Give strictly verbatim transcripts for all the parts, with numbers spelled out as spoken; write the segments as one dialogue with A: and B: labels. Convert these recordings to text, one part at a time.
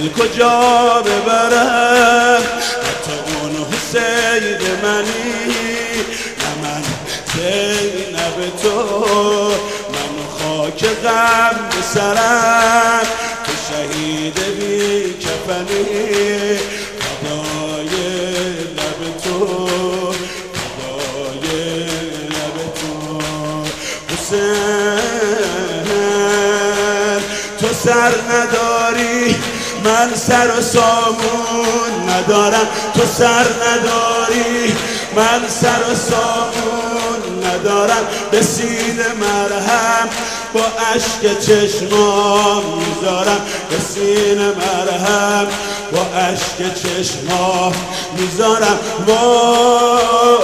A: دل کجا ببرم حتی اون حسین منی نه من زینب تو من خاک غم به سرم تو شهید بی کفنی فدای لب تو فدای لب تو حسین تو سر نداری من سر و سامون ندارم تو سر نداری من سر و سامون ندارم به سینه مرهم با اشک چشمام میذارم به سینه مرهم با اشک چشمام میذارم وای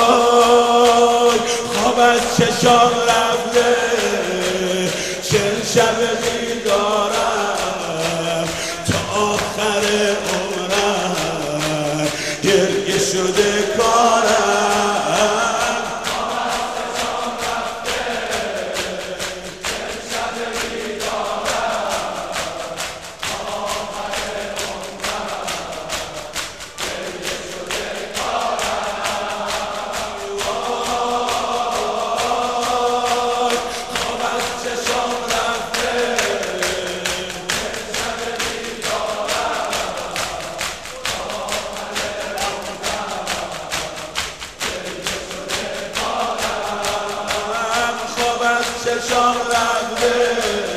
A: خواب از چشام رفته چل شب دیدارم تا آخر عمرم گریه شده کارم چشام رفته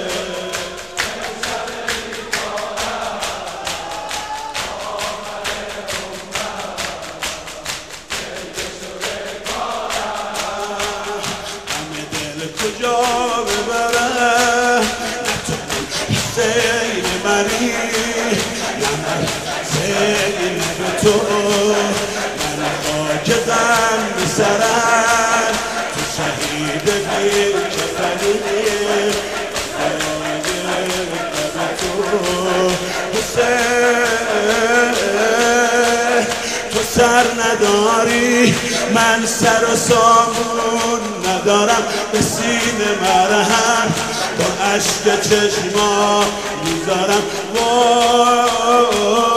A: همه دل کجا ببرم نه تو حسین منی نه من زینب تو من خاک غم به سرم تو شهید بی کفنی تو سر نداری من سر و سامون ندارم به سینه مرهم با اشک چشما میذارم وای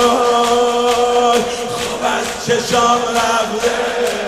A: خواب از چشام رفته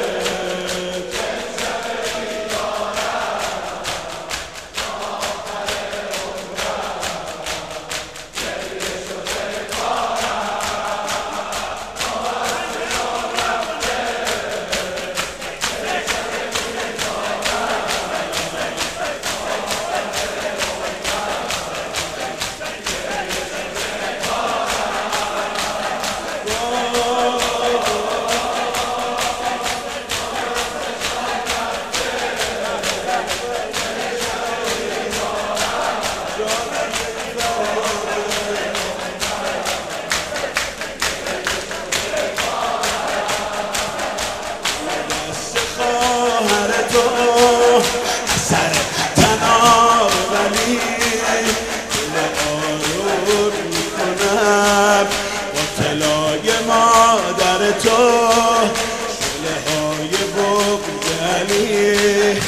A: سر تناب ولی دل آروم میکنم با طلای مادر تو شله های بغدلی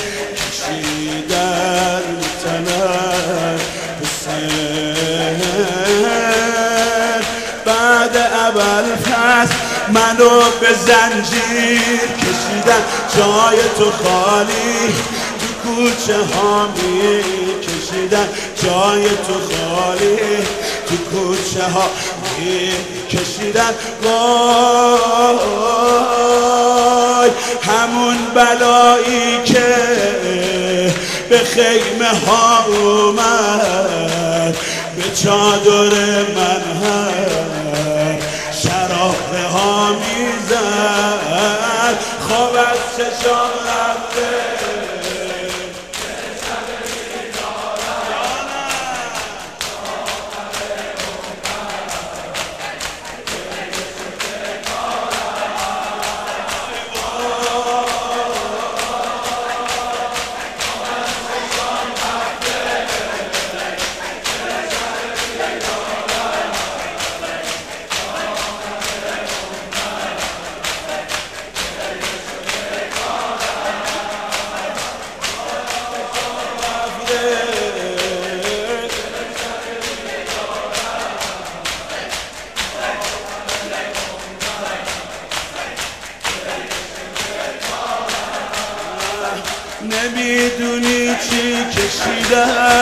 A: کشیدن تنم حسین بعد اول فصل منو به زنجیر کشیدن جای تو خالی کوچه ها می کشیدن جای تو خالی تو کوچه ها می کشیدن وای همون بلایی که به خیمه ها اومد به چادر من هم شراره ها میزد خواب از چشام رفته نمیدونی چی کشیده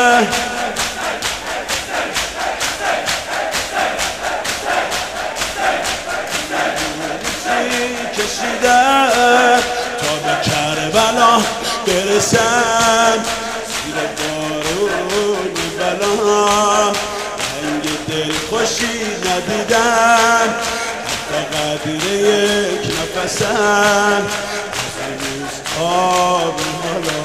A: کشیده تا به کربلا برسم زیر بارون بلا رنگ دل خوشی ندیدم حتی قدر یک نفسم از امروز آب حالا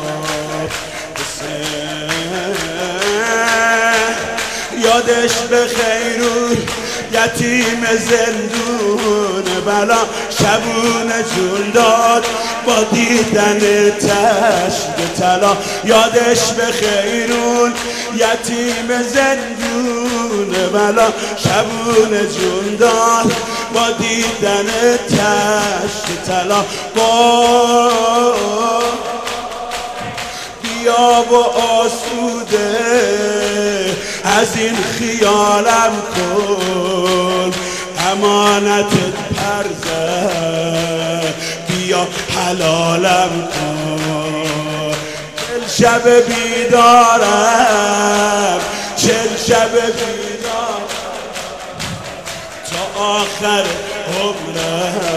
A: یادش به خیرون یتیم زندون بلا شبونه جون داد با دیدن تشت طلا یادش به خیرون یتیم زندون بلا شبونه جون داد با دیدن تشت طلا با بیا و آسوده از این خیالم کن امانتت پرزه بیا حلالم کن چل شب بیدارم چل شب بیدارم تا آخر عمرم